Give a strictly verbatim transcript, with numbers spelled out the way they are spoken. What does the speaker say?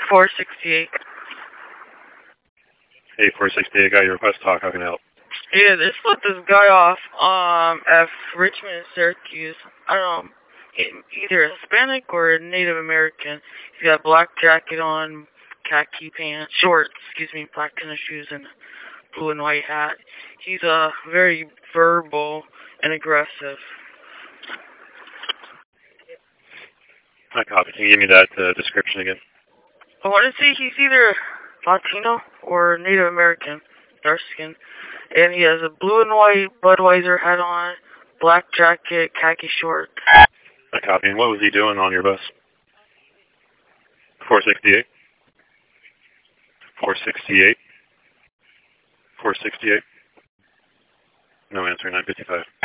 four sixty-eight. Hey, four sixty-eight, got your request talk. How can I help? Yeah, they split this guy off um, at Richmond and Syracuse. I don't know, either Hispanic or Native American. He's got a black jacket on, khaki pants, shorts, excuse me, black tennis shoes, and blue and white hat. He's uh, very verbal and aggressive. I copy. Can you give me that uh, description again? I want to say he's either Latino or Native American, dark skin. And he has a blue and white Budweiser hat on, black jacket, khaki shorts. I copy. And what was he doing on your bus? four sixty-eight? four sixty-eight? four sixty-eight? No answer, nine fifty-five.